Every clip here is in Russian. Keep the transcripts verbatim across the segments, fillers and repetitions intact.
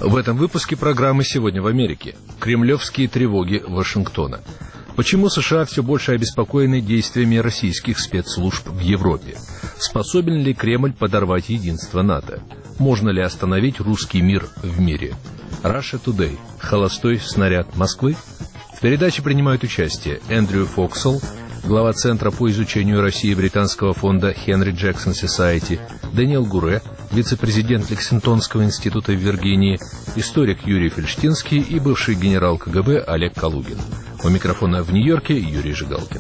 В этом выпуске программы «Сегодня в Америке». Кремлевские тревоги Вашингтона. Почему США все больше обеспокоены действиями российских спецслужб в Европе? Способен ли Кремль подорвать единство НАТО? Можно ли остановить русский мир в мире? Russia Today. Холостой снаряд Москвы. В передаче принимают участие Эндрю Фоксел, глава Центра по изучению России британского фонда Henry Jackson Society, Дэниел Гуре, вице-президент Лексингтонского института в Виргинии, историк Юрий Фельштинский и бывший генерал ка гэ бэ Олег Калугин. У микрофона в Нью-Йорке Юрий Жигалкин.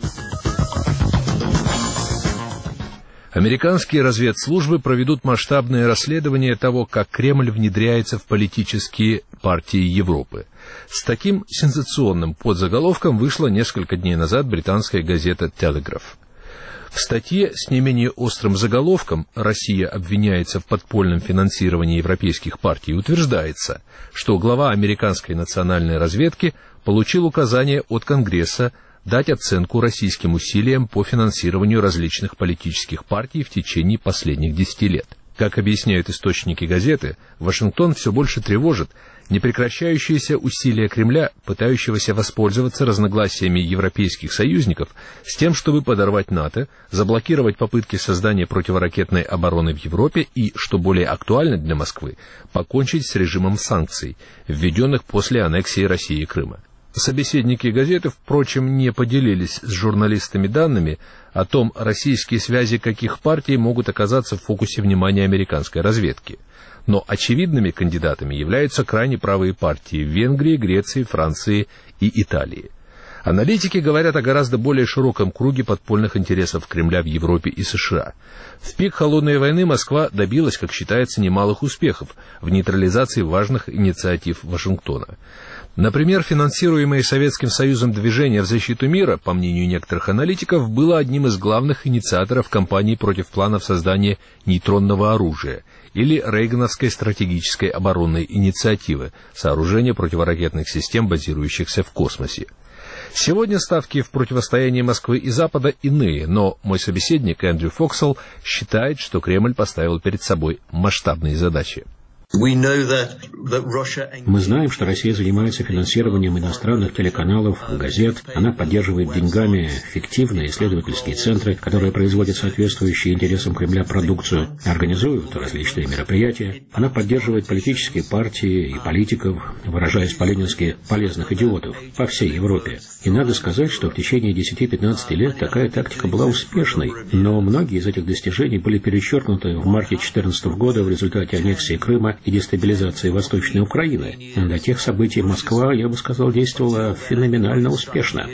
Американские разведслужбы проведут масштабное расследование того, как Кремль внедряется в политические партии Европы. С таким сенсационным подзаголовком вышла несколько дней назад британская газета «Телеграф». В статье с не менее острым заголовком «Россия обвиняется в подпольном финансировании европейских партий» утверждается, что глава американской национальной разведки получил указание от Конгресса дать оценку российским усилиям по финансированию различных политических партий в течение последних десяти лет. Как объясняют источники газеты, Вашингтон все больше тревожит непрекращающиеся усилия Кремля, пытающегося воспользоваться разногласиями европейских союзников с тем, чтобы подорвать НАТО, заблокировать попытки создания противоракетной обороны в Европе и, что более актуально для Москвы, покончить с режимом санкций, введенных после аннексии России Крыма. Собеседники газеты, впрочем, не поделились с журналистами данными о том, российские связи каких партий могут оказаться в фокусе внимания американской разведки. Но очевидными кандидатами являются крайне правые партии в Венгрии, Греции, Франции и Италии. Аналитики говорят о гораздо более широком круге подпольных интересов Кремля в Европе и США. В пик холодной войны Москва добилась, как считается, немалых успехов в нейтрализации важных инициатив Вашингтона. Например, финансируемое Советским Союзом движение в защиту мира, по мнению некоторых аналитиков, было одним из главных инициаторов кампании против планов создания нейтронного оружия или Рейгановской стратегической оборонной инициативы, сооружения противоракетных систем, базирующихся в космосе. Сегодня ставки в противостоянии Москвы и Запада иные, но мой собеседник Эндрю Фоксел считает, что Кремль поставил перед собой масштабные задачи. Мы знаем, что Россия занимается финансированием иностранных телеканалов, газет. Она поддерживает деньгами фиктивные исследовательские центры, которые производят соответствующие интересам Кремля продукцию, организуют различные мероприятия. Она поддерживает политические партии и политиков, выражаясь по-ленински, полезных идиотов по всей Европе. И надо сказать, что в течение десяти-пятнадцати лет такая тактика была успешной, но многие из этих достижений были перечеркнуты в марте две тысячи четырнадцатого года в результате аннексии Крыма и дестабилизации Восточной Украины. До тех событий Москва, я бы сказал, действовала феноменально успешно.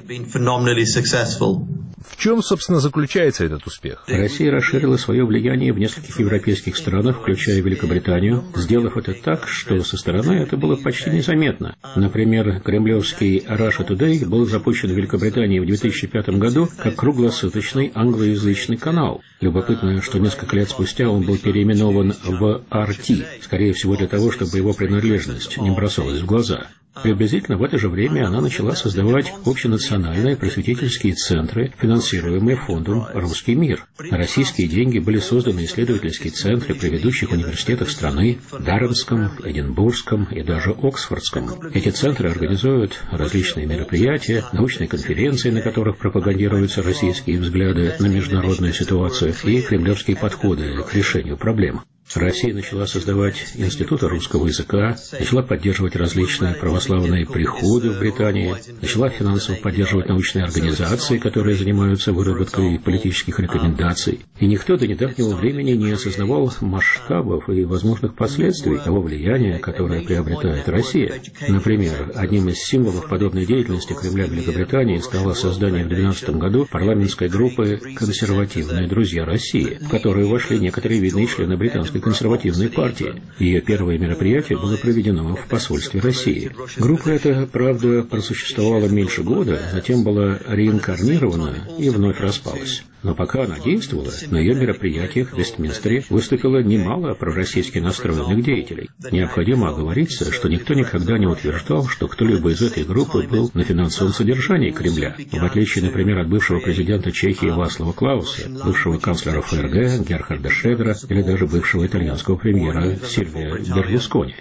В чем, собственно, заключается этот успех? Россия расширила свое влияние в нескольких европейских странах, включая Великобританию, сделав это так, что со стороны это было почти незаметно. Например, кремлевский Russia Today был запущен в Великобритании в две тысячи пятом году как круглосуточный англоязычный канал. Любопытно, что несколько лет спустя он был переименован в ар ти, скорее всего для того, чтобы его принадлежность не бросалась в глаза. Приблизительно в это же время она начала создавать общенациональные просветительские центры, финансируемые фондом «Русский мир». На российские деньги были созданы исследовательские центры при ведущих университетах страны – Даремском, Эдинбургском и даже Оксфордском. Эти центры организуют различные мероприятия, научные конференции, на которых пропагандируются российские взгляды на международную ситуацию и кремлевские подходы к решению проблем. Россия начала создавать институты русского языка, начала поддерживать различные православные приходы в Британии, начала финансово поддерживать научные организации, которые занимаются выработкой политических рекомендаций. И никто до недавнего времени не осознавал масштабов и возможных последствий того влияния, которое приобретает Россия. Например, одним из символов подобной деятельности Кремля в Великобритании стало создание в две тысячи двенадцатом году парламентской группы «Консервативные друзья России», в которую вошли некоторые видные члены британской консервативной партии. Ее первое мероприятие было проведено в посольстве России. Группа эта, правда, просуществовала меньше года, затем была реинкарнирована и вновь распалась. Но пока она действовала, на ее мероприятиях в Вестминстере выступило немало пророссийски настроенных деятелей. Необходимо оговориться, что никто никогда не утверждал, что кто-либо из этой группы был на финансовом содержании Кремля. В отличие, например, от бывшего президента Чехии Вацлава Клауса, бывшего канцлера ФРГ Герхарда Шредера или даже бывшего итальянского премьера Сильвио Берлускони.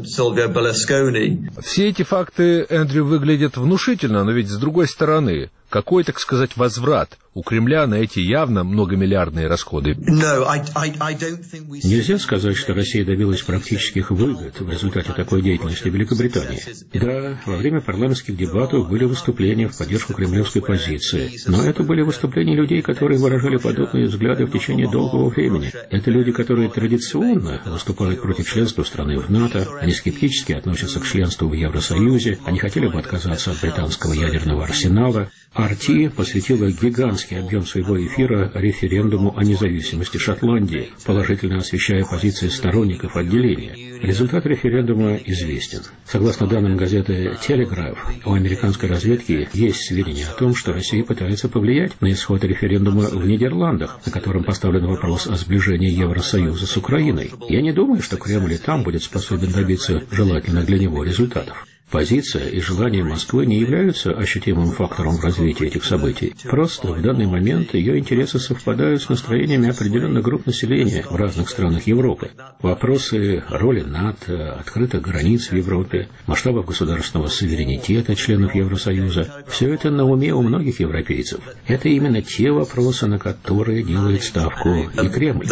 Все эти факты, Эндрю, выглядят внушительно, но ведь с другой стороны, какой, так сказать, возврат у Кремля на эти явно многомиллиардные расходы? Нельзя сказать, что Россия добилась практических выгод в результате такой деятельности Великобритании. Да, во время парламентских дебатов были выступления в поддержку кремлевской позиции, но это были выступления людей, которые выражали подобные взгляды в течение долгого времени. Это люди, которые традиционно выступают против членства страны в НАТО, они скептически относятся к членству в Евросоюзе, они хотели бы отказаться от британского ядерного арсенала. ар ти посвятила гигантский объем своего эфира референдуму о независимости Шотландии, положительно освещая позиции сторонников отделения. Результат референдума известен. Согласно данным газеты «Телеграф», у американской разведки есть сведения о том, что Россия пытается повлиять на исход референдума в Нидерландах, на котором поставлен вопрос о сближении Евросоюза с Украиной. Я не думаю, что Кремль и там будет способен добиться желательных для него результатов. Позиция и желание Москвы не являются ощутимым фактором в развитии этих событий. Просто в данный момент ее интересы совпадают с настроениями определенных групп населения в разных странах Европы. Вопросы роли НАТО, открытых границ в Европе, масштабов государственного суверенитета членов Евросоюза – все это на уме у многих европейцев. Это именно те вопросы, на которые делает ставку и Кремль.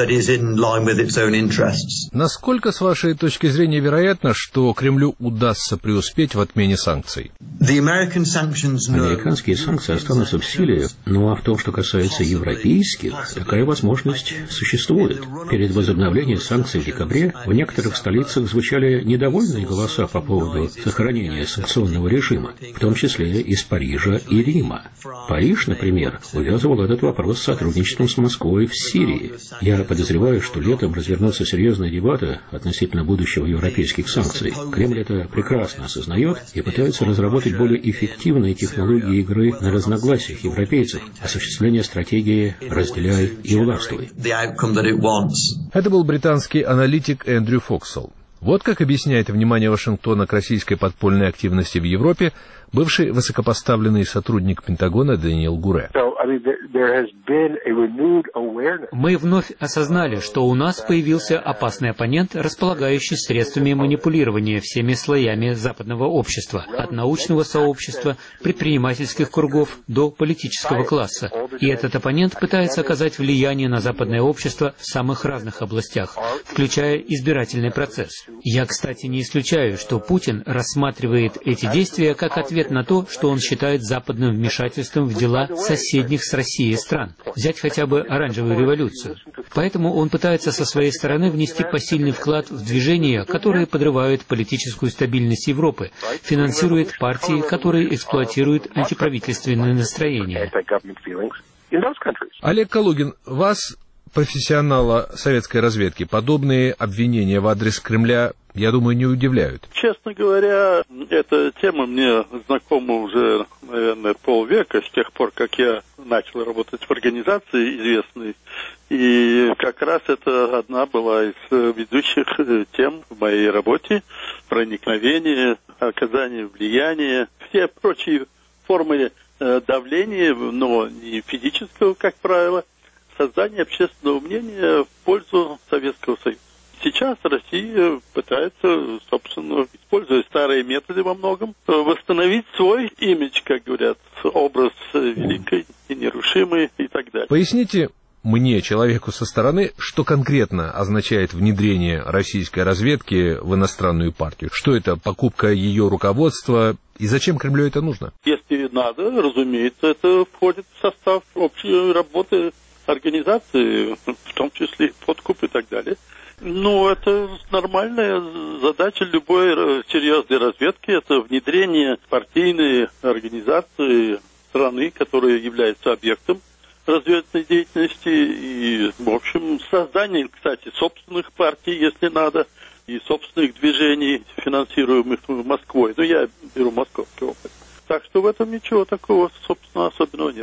Насколько, с вашей точки зрения, вероятно, что Кремлю удастся преуспеть в отмене санкций? Американские санкции останутся в силе, но в том, что касается европейских, такая возможность существует. Перед возобновлением санкций в декабре в некоторых столицах звучали недовольные голоса по поводу сохранения санкционного режима, в том числе из Парижа и Рима. Париж, например, увязывал этот вопрос с сотрудничеством с Москвой в Сирии. Я подозреваю, что летом развернутся серьезные дебаты относительно будущего европейских санкций. Кремль это прекрасно осознает и пытаются разработать более эффективные технологии игры на разногласиях европейцев, осуществление стратегии «разделяй и властвуй». Это был британский аналитик Эндрю Фоксел. Вот как объясняет внимание Вашингтона к российской подпольной активности в Европе бывший высокопоставленный сотрудник Пентагона Дэниел Гуре. Мы вновь осознали, что у нас появился опасный оппонент, располагающий средствами манипулирования всеми слоями западного общества, от научного сообщества, предпринимательских кругов до политического класса. И этот оппонент пытается оказать влияние на западное общество в самых разных областях, включая избирательный процесс. Я, кстати, не исключаю, что Путин рассматривает эти действия как ответ на то, что он считает западным вмешательством в дела соседних с Россией стран. Взять хотя бы оранжевую революцию. Поэтому он пытается со своей стороны внести посильный вклад в движения, которые подрывают политическую стабильность Европы, финансирует партии, которые эксплуатируют антиправительственные настроения. Олег Калугин, вас, профессионала советской разведки, подобные обвинения в адрес Кремля, я думаю, не удивляют. Честно говоря, эта тема мне знакома уже, наверное, полвека, с тех пор, как я начал работать в организации известной. И как раз это одна была из ведущих тем в моей работе. Проникновение, оказание влияния, все прочие формы давления, но не физического, как правило, создание общественного мнения в пользу Советского Союза. Сейчас Россия пытается, собственно, используя старые методы во многом, восстановить свой имидж, как говорят, образ великой и нерушимой и так далее. Поясните мне, человеку со стороны, что конкретно означает внедрение российской разведки в иностранную партию? Что это, покупка ее руководства? И зачем Кремлю это нужно? Если надо, разумеется, это входит в состав общей работы организации, в том числе подкуп и так далее. Ну, это нормальная задача любой серьезной разведки. Это внедрение партийной организации страны, которая является объектом разведывательной деятельности. И, в общем, создание, кстати, собственных партий, если надо, и собственных движений, финансируемых Москвой. Ну, я беру московский опыт. Так что в этом ничего такого, собственно, особенного нет.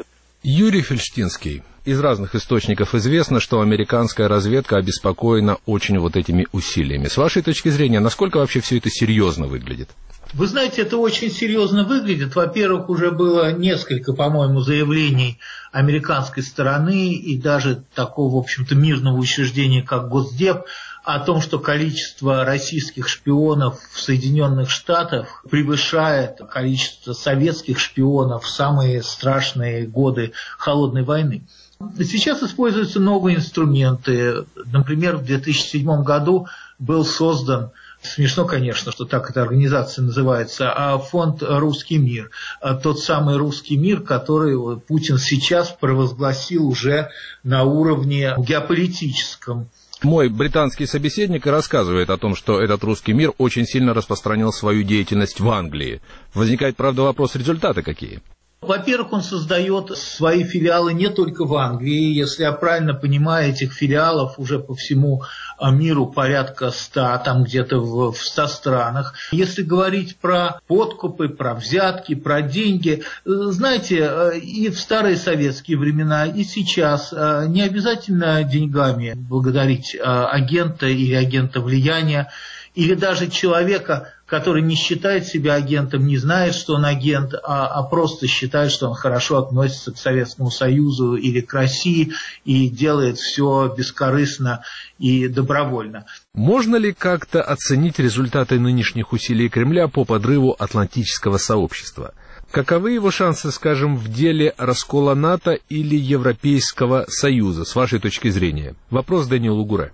Юрий Фельштинский. Из разных источников известно, что американская разведка обеспокоена очень вот этими усилиями. С вашей точки зрения, насколько вообще все это серьезно выглядит? Вы знаете, это очень серьезно выглядит. Во-первых, уже было несколько, по-моему, заявлений американской стороны и даже такого, в общем-то, мирного учреждения, как Госдеп, о том, что количество российских шпионов в Соединенных Штатах превышает количество советских шпионов в самые страшные годы Холодной войны. Сейчас используются новые инструменты. Например, в две тысячи седьмом году был создан, смешно, конечно, что так эта организация называется, а фонд «Русский мир». Тот самый «Русский мир», который Путин сейчас провозгласил уже на уровне геополитическом. Мой британский собеседник рассказывает о том, что этот «Русский мир» очень сильно распространил свою деятельность в Англии. Возникает, правда, вопрос, результаты какие? Во-первых, он создает свои филиалы не только в Англии. Если я правильно понимаю, этих филиалов уже по всему миру порядка ста, там где-то в ста странах. Если говорить про подкупы, про взятки, про деньги, знаете, и в старые советские времена, и сейчас не обязательно деньгами благодарить агента или агента влияния, или даже человека, который не считает себя агентом, не знает, что он агент, а, а просто считает, что он хорошо относится к Советскому Союзу или к России и делает все бескорыстно и добровольно. Можно ли как-то оценить результаты нынешних усилий Кремля по подрыву атлантического сообщества? Каковы его шансы, скажем, в деле раскола НАТО или Европейского Союза, с вашей точки зрения? Вопрос Дэниелу Гуре.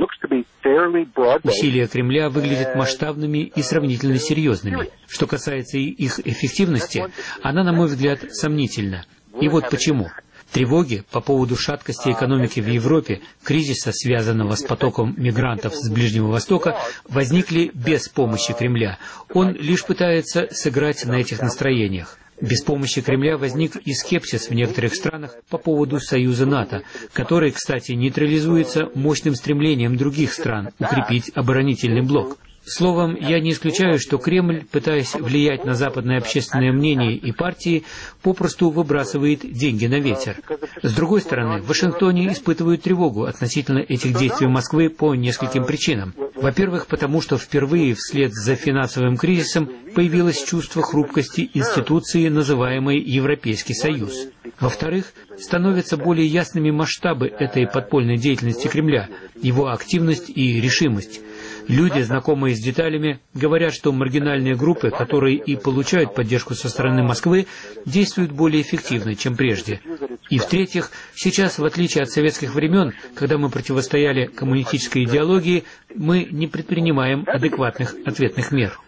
Усилия Кремля выглядят масштабными и сравнительно серьезными. Что касается их эффективности, она, на мой взгляд, сомнительна. И вот почему. Тревоги по поводу шаткости экономики в Европе, кризиса, связанного с потоком мигрантов с Ближнего Востока, возникли без помощи Кремля. Он лишь пытается сыграть на этих настроениях. Без помощи Кремля возник и скепсис в некоторых странах по поводу союза НАТО, который, кстати, нейтрализуется мощным стремлением других стран укрепить оборонительный блок. Словом, я не исключаю, что Кремль, пытаясь влиять на западное общественное мнение и партии, попросту выбрасывает деньги на ветер. С другой стороны, в Вашингтоне испытывают тревогу относительно этих действий Москвы по нескольким причинам. Во-первых, потому что впервые вслед за финансовым кризисом появилось чувство хрупкости институции, называемой Европейский Союз. Во-вторых, становятся более ясными масштабы этой подпольной деятельности Кремля, его активность и решимость. Люди, знакомые с деталями, говорят, что маргинальные группы, которые и получают поддержку со стороны Москвы, действуют более эффективно, чем прежде. И в-третьих, сейчас, в отличие от советских времен, когда мы противостояли коммунистической идеологии, мы не предпринимаем адекватных ответных мер.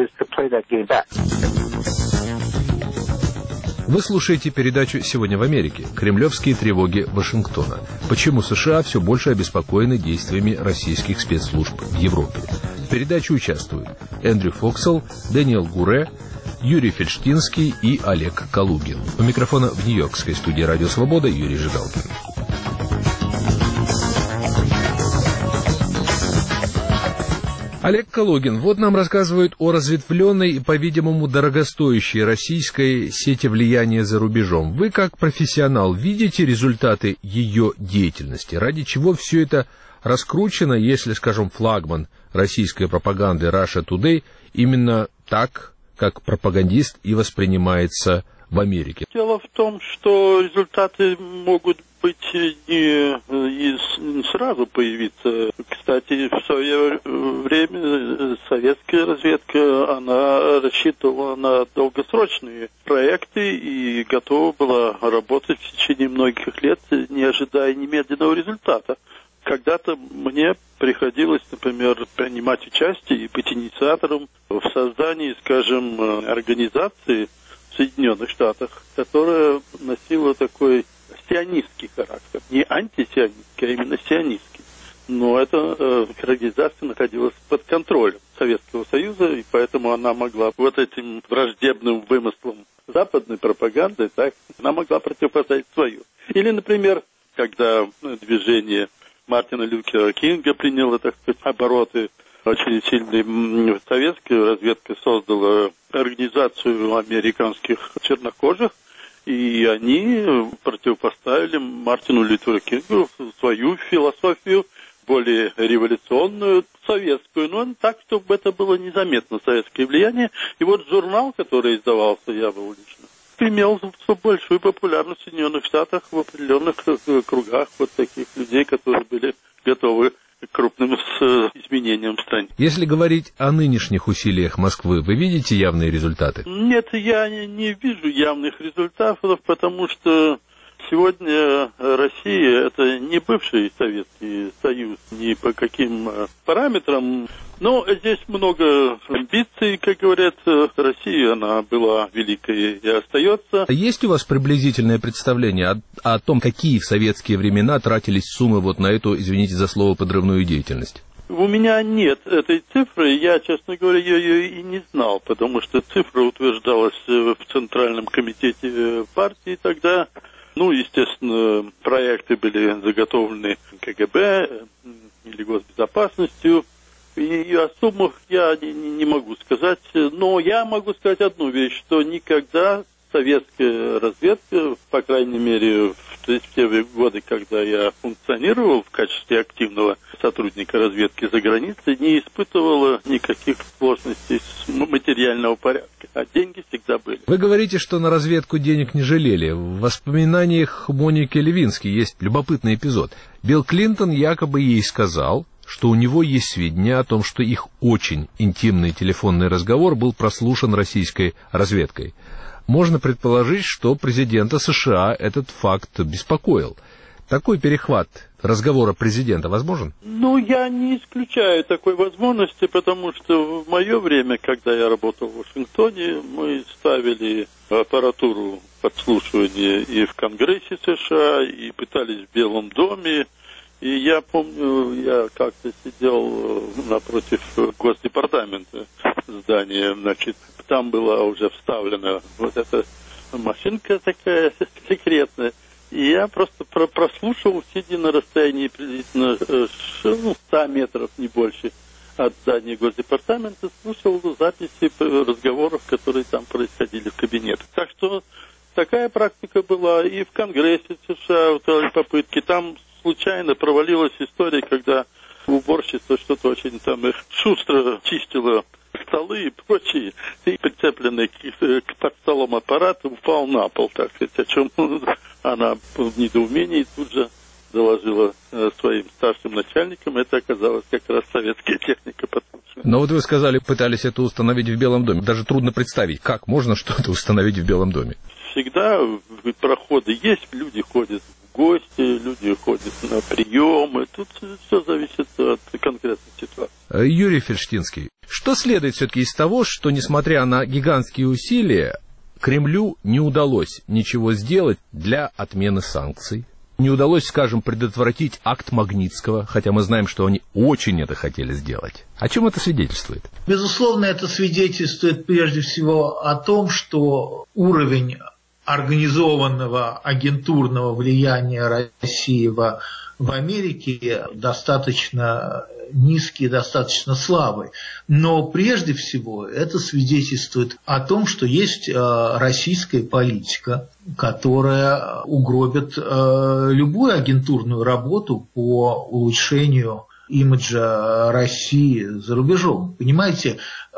Вы слушаете передачу «Сегодня в Америке. Кремлевские тревоги Вашингтона». Почему США все больше обеспокоены действиями российских спецслужб в Европе? В передаче участвуют Эндрю Фоксел, Дэниел Гуре, Юрий Фельштинский и Олег Калугин. У микрофона в нью-йоркской студии «Радио Свобода» Юрий Жигалкин. Олег Калугин, вот нам рассказывают о разветвленной и, по-видимому, дорогостоящей российской сети влияния за рубежом. Вы, как профессионал, видите результаты ее деятельности? Ради чего все это раскручено, если, скажем, флагман российской пропаганды Russia Today именно так, как пропагандист, и воспринимается в Америке? Дело в том, что результаты могут быть не, не сразу появиться. Кстати, в свое время советская разведка, она рассчитывала на долгосрочные проекты и готова была работать в течение многих лет, не ожидая немедленного результата. Когда-то мне приходилось, например, принимать участие и быть инициатором в создании, скажем, организации в Соединенных Штатах, которая носила такой сионистский характер. Не антисионистский, а именно сионистский. Но эта э, организация находилась под контролем Советского Союза, и поэтому она могла вот этим враждебным вымыслом западной пропаганды, так, она могла противопоставить свою. Или, например, когда движение Мартина Лютера Кинга приняло, так сказать, обороты очень сильные, советская разведка создала организацию американских чернокожих, И они противопоставили Мартину Лютеру Кингу свою философию, более революционную, советскую, но так, чтобы это было незаметно, советское влияние. И вот журнал, который издавался, я был лично, имел большую популярность в Соединенных Штатах в определенных кругах вот таких людей, которые были готовы к крупным изменениям в стране. Если говорить о нынешних усилиях Москвы, вы видите явные результаты? Нет, я не вижу явных результатов, потому что сегодня Россия — это не бывший Советский Союз, ни по каким параметрам. Но здесь много амбиций, как говорят. Россия, она была великой и остается. Есть у вас приблизительное представление о, о том, какие в советские времена тратились суммы вот на эту, извините за слово, подрывную деятельность? У меня нет этой цифры, я, честно говоря, ее и не знал, потому что цифра утверждалась в Центральном комитете партии тогда. Ну, естественно, проекты были заготовлены КГБ или госбезопасностью, и о суммах я не, не могу сказать, но я могу сказать одну вещь, что никогда советская разведка, по крайней мере, в те годы, когда я функционировал в качестве активного сотрудника разведки за границей, не испытывала никаких сложностей с материального порядка, а деньги всегда были. Вы говорите, что на разведку денег не жалели. В воспоминаниях Моники Левински есть любопытный эпизод. Билл Клинтон якобы ей сказал, что у него есть сведения о том, что их очень интимный телефонный разговор был прослушан российской разведкой. Можно предположить, что президента США этот факт беспокоил. Такой перехват разговора президента возможен? Ну, я не исключаю такой возможности, потому что в мое время, когда я работал в Вашингтоне, мы ставили аппаратуру подслушивания и в Конгрессе США, и пытались в Белом доме. И я помню, я как-то сидел напротив Госдепартамента здания, значит, там была уже вставлена вот эта машинка такая секретная, и я просто про- прослушал, сидя на расстоянии приблизительно ну, сто метров, не больше, от здания Госдепартамента, слушал записи разговоров, которые там происходили в кабинетах. Так что такая практика была и в Конгрессе США, вот попытки, там случайно провалилась история, когда уборщица что-то очень там их шустро чистила столы и прочие, и прицепленный к, к под столом аппарат упал на пол, так сказать, о чем она в недоумении тут же доложила э, своим старшим начальникам. Это оказалась как раз советская техника подслушивания. Но вот вы сказали, пытались это установить в Белом доме. Даже трудно представить, как можно что-то установить в Белом доме. Всегда проходы есть, люди ходят в гости, люди ходят на приемы. Тут все зависит от конкретной ситуации. Юрий Фельштинский, что следует все-таки из того, что, несмотря на гигантские усилия, Кремлю не удалось ничего сделать для отмены санкций? Не удалось, скажем, предотвратить акт Магнитского, хотя мы знаем, что они очень это хотели сделать. О чем это свидетельствует? Безусловно, это свидетельствует прежде всего о том, что уровень организованного агентурного влияния России в, в Америке достаточно низкий, достаточно слабый. Но прежде всего это свидетельствует о том, что есть э, российская политика, которая угробит э, любую агентурную работу по улучшению имиджа России за рубежом. Понимаете,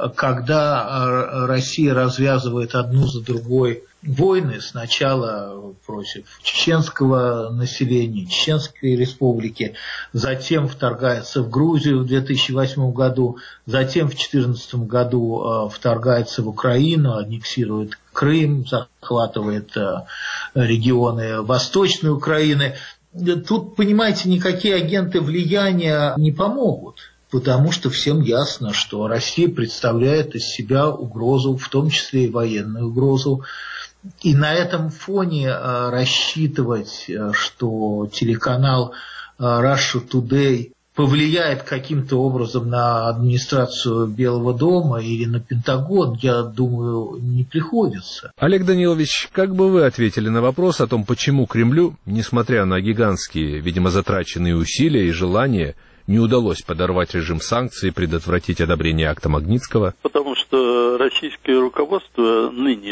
когда Россия развязывает одну за другой войны, сначала против чеченского населения, Чеченской республики, затем вторгается в Грузию в две тысячи восьмом году, затем в две тысячи четырнадцатом году вторгается в Украину, аннексирует Крым, захватывает регионы Восточной Украины. Тут, понимаете, никакие агенты влияния не помогут, потому что всем ясно, что Россия представляет из себя угрозу, в том числе и военную угрозу. И на этом фоне рассчитывать, что телеканал Russia Today повлияет каким-то образом на администрацию Белого дома или на Пентагон, я думаю, не приходится. Олег Данилович, как бы вы ответили на вопрос о том, почему Кремлю, несмотря на гигантские, видимо, затраченные усилия и желания, не удалось подорвать режим санкций и предотвратить одобрение акта Магнитского? Потому что российское руководство ныне,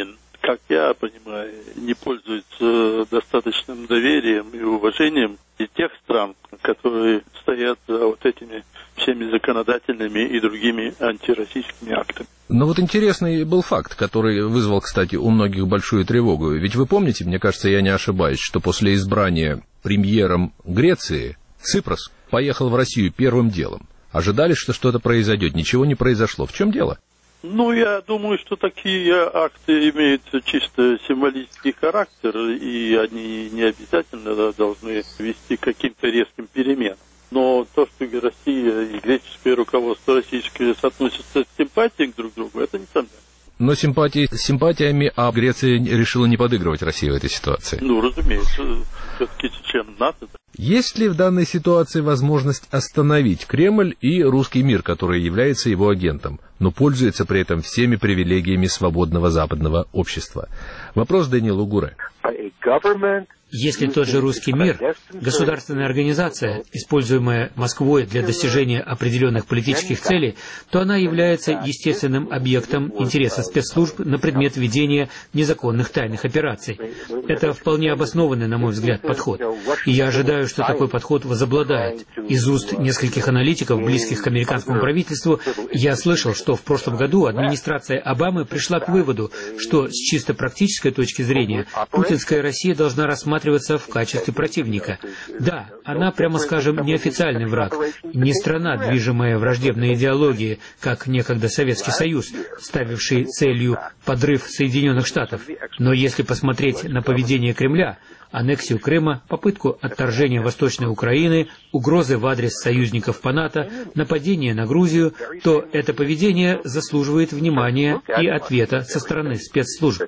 как я понимаю, не пользуется достаточным доверием и уважением и тех стран, которые стоят за вот этими всеми законодательными и другими антироссийскими актами. Но вот интересный был факт, который вызвал, кстати, у многих большую тревогу. Ведь вы помните, мне кажется, я не ошибаюсь, что после избрания премьером Греции Ципрос поехал в Россию первым делом. Ожидали, что что-то произойдет. Ничего не произошло. В чем дело? Ну, я думаю, что такие акты имеют чисто символический характер, и они не обязательно должны вести к каким-то резким переменам. Но то, что Россия и греческое руководство российское относятся с симпатией друг к другу, это несомненно. Но симпатии с симпатиями, а Греция решила не подыгрывать России в этой ситуации. Ну, разумеется, все-таки чем НАТО. Есть ли в данной ситуации возможность остановить Кремль и русский мир, который является его агентом, но пользуется при этом всеми привилегиями свободного западного общества? Вопрос Дэниелу Гуре. Если тот же русский мир, государственная организация, используемая Москвой для достижения определенных политических целей, то она является естественным объектом интереса спецслужб на предмет ведения незаконных тайных операций. Это вполне обоснованный, на мой взгляд, подход. И я ожидаю, что такой подход возобладает. Из уст нескольких аналитиков, близких к американскому правительству, я слышал, что в прошлом году администрация Обамы пришла к выводу, что с чисто практической точки зрения путинская Россия должна рассматривать в качестве противника. Да, она, прямо скажем, неофициальный враг, не страна, движимая враждебной идеологией, как некогда Советский Союз, ставивший целью подрыв Соединенных Штатов. Но если посмотреть на поведение Кремля, аннексию Крыма, попытку отторжения Восточной Украины, угрозы в адрес союзников по НАТО, нападение на Грузию, то это поведение заслуживает внимания и ответа со стороны спецслужб.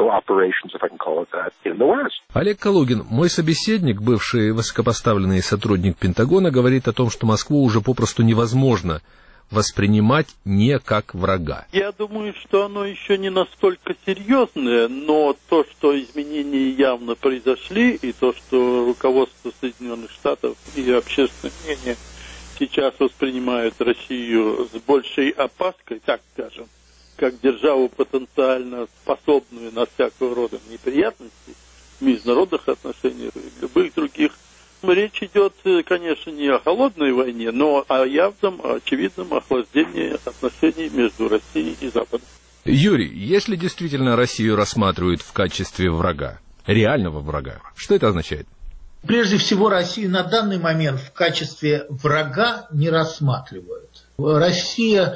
Олег Калугин, мой собеседник, бывший высокопоставленный сотрудник Пентагона, говорит о том, что Москву уже попросту невозможно воспринимать не как врага. Я думаю, что оно еще не настолько серьезное, но то, что изменения явно произошли, и то, что руководство Соединенных Штатов и общественное мнение сейчас воспринимают Россию с большей опаской, так скажем, как державу потенциально способную на всякого рода неприятности в международных отношениях и любых других. Речь идет, конечно, не о холодной войне, но о явном, очевидном охлаждении отношений между Россией и Западом. Юрий, если действительно Россию рассматривают в качестве врага, реального врага, что это означает? Прежде всего, Россию на данный момент в качестве врага не рассматривают. Россия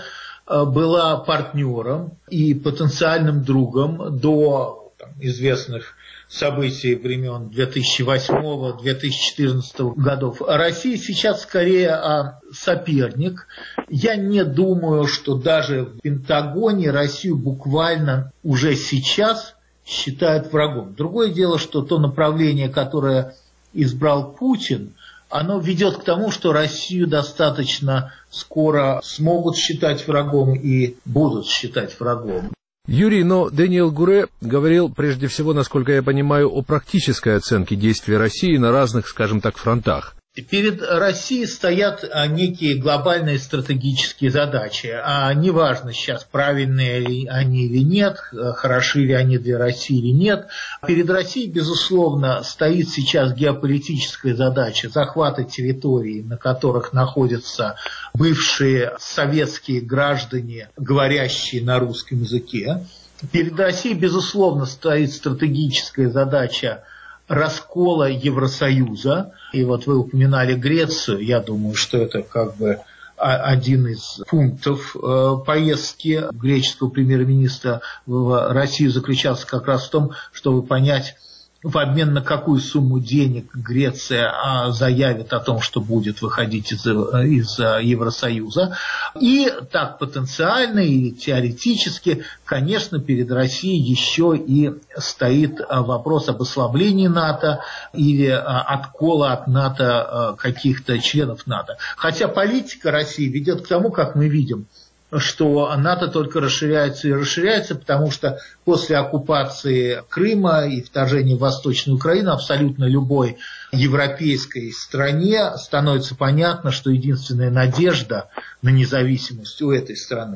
была партнером и потенциальным другом до там, известных событий времен две тысячи восьмого — две тысячи четырнадцатого годов. А Россия сейчас скорее соперник. Я не думаю, что даже в Пентагоне Россию буквально уже сейчас считают врагом. Другое дело, что то направление, которое избрал Путин, оно ведет к тому, что Россию достаточно скоро смогут считать врагом и будут считать врагом. Юрий, но Дэниел Гуре говорил прежде всего, насколько я понимаю, о практической оценке действий России на разных, скажем так, фронтах. Перед Россией стоят некие глобальные стратегические задачи. А неважно сейчас, правильные ли они или нет, хороши ли они для России или нет. Перед Россией, безусловно, стоит сейчас геополитическая задача захвата территорий, на которых находятся бывшие советские граждане, говорящие на русском языке. Перед Россией, безусловно, стоит стратегическая задача раскола Евросоюза. И вот вы упоминали Грецию, я думаю, что это как бы один из пунктов поездки греческого премьер-министра в Россию заключался как раз в том, чтобы понять, в обмен на какую сумму денег Греция заявит о том, что будет выходить из, из Евросоюза. И так потенциально и теоретически, конечно, перед Россией еще и стоит вопрос об ослаблении НАТО или откола от НАТО каких-то членов НАТО. Хотя политика России ведет к тому, как мы видим, что НАТО только расширяется и расширяется, потому что после оккупации Крыма и вторжения в Восточную Украину абсолютно любой европейской стране становится понятно, что единственная надежда на независимость у этой страны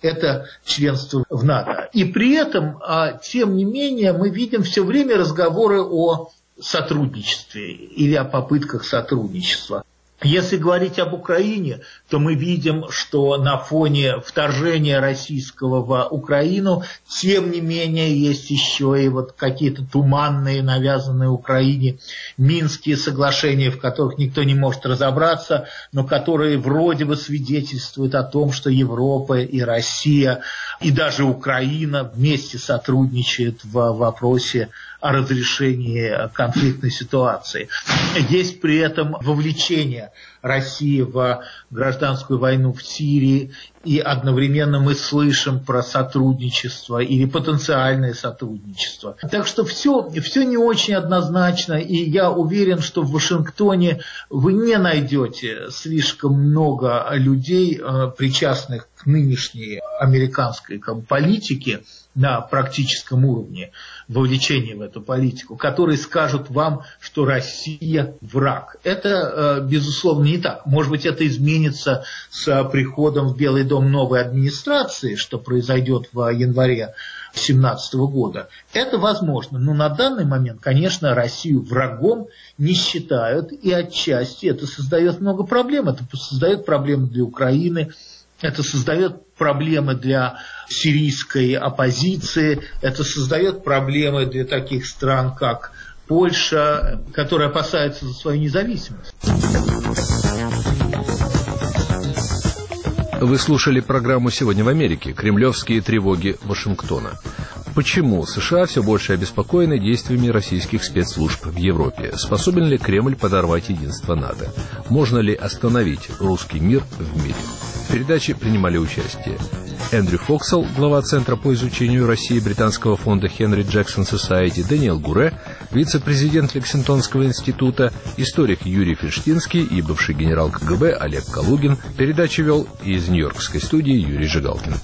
это членство в НАТО. И при этом, тем не менее, мы видим все время разговоры о сотрудничестве или о попытках сотрудничества. Если говорить об Украине, то мы видим, что на фоне вторжения российского в Украину, тем не менее, есть еще и вот какие-то туманные, навязанные Украине Минские соглашения, в которых никто не может разобраться, но которые вроде бы свидетельствуют о том, что Европа и Россия, и даже Украина вместе сотрудничают в вопросе о разрешении конфликтной ситуации. Есть при этом вовлечение России в гражданскую войну в Сирии, и одновременно мы слышим про сотрудничество или потенциальное сотрудничество. Так что все, все не очень однозначно, и я уверен, что в Вашингтоне вы не найдете слишком много людей, причастных к нынешней американской политике на практическом уровне, вовлечения в эту политику, которые скажут вам, что Россия враг. Это, безусловно, не так. Может быть, это изменится с приходом в Белый дом новой администрации, что произойдет в январе две тысячи семнадцатого года. Это возможно. Но на данный момент, конечно, Россию врагом не считают, и отчасти это создает много проблем. Это создает проблемы для Украины, это создает проблемы для сирийской оппозиции, это создает проблемы для таких стран, как Польша, которые опасаются за свою независимость. Вы слушали программу «Сегодня в Америке. Кремлевские тревоги Вашингтона». Почему США все больше обеспокоены действиями российских спецслужб в Европе? Способен ли Кремль подорвать единство НАТО? Можно ли остановить русский мир в мире? В передаче принимали участие Эндрю Фоксел, глава Центра по изучению России британского фонда Henry Jackson Society, Дэниел Гуре, вице-президент Лексингтонского института, историк Юрий Фельштинский и бывший генерал ка гэ бэ Олег Калугин. Передачу вел из Нью-Йоркской студии Юрий Жигалкин.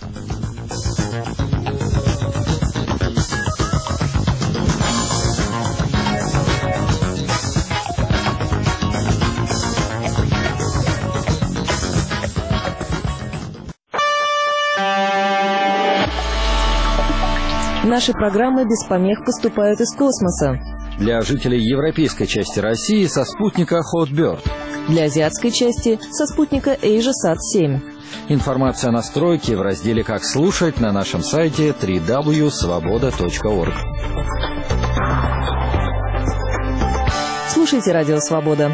Наши программы без помех поступают из космоса. Для жителей европейской части России со спутника Hotbird. Для азиатской части со спутника AsiaSat семь. Информация о настройке в разделе «Как слушать» на нашем сайте дабл-ю дабл ю дабл ю точка свобода точка орг. Слушайте Радио Свобода.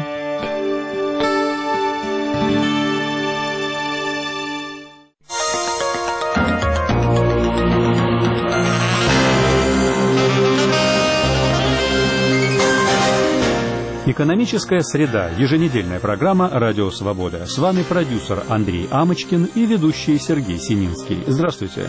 Экономическая среда. Еженедельная программа «Радио Свобода». С вами продюсер Андрей Амочкин и ведущий Сергей Сининский. Здравствуйте.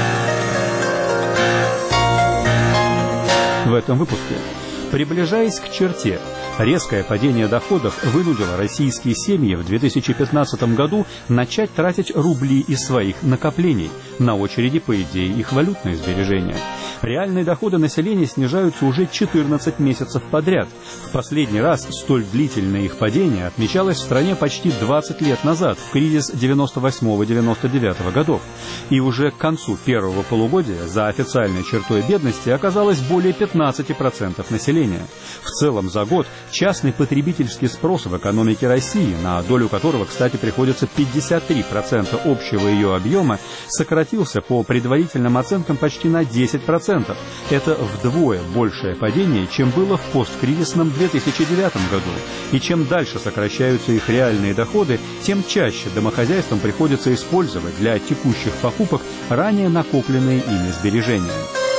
В этом выпуске. Приближаясь к черте, резкое падение доходов вынудило российские семьи в две тысячи пятнадцатом году начать тратить рубли из своих накоплений. На очереди, по идее, их валютные сбережения. Реальные доходы населения снижаются уже четырнадцать месяцев подряд. В последний раз столь длительное их падение отмечалось в стране почти двадцать лет назад, в кризис девяносто восьмого — девяносто девятого годов. И уже к концу первого полугодия за официальной чертой бедности оказалось более пятнадцати процентов населения. В целом за год частный потребительский спрос в экономике России, на долю которого, кстати, приходится пятьдесят три процента общего ее объема, сократился по предварительным оценкам почти на десять процентов. Это вдвое большее падение, чем было в посткризисном две тысячи девятом году. И чем дальше сокращаются их реальные доходы, тем чаще домохозяйствам приходится использовать для текущих покупок ранее накопленные ими сбережения.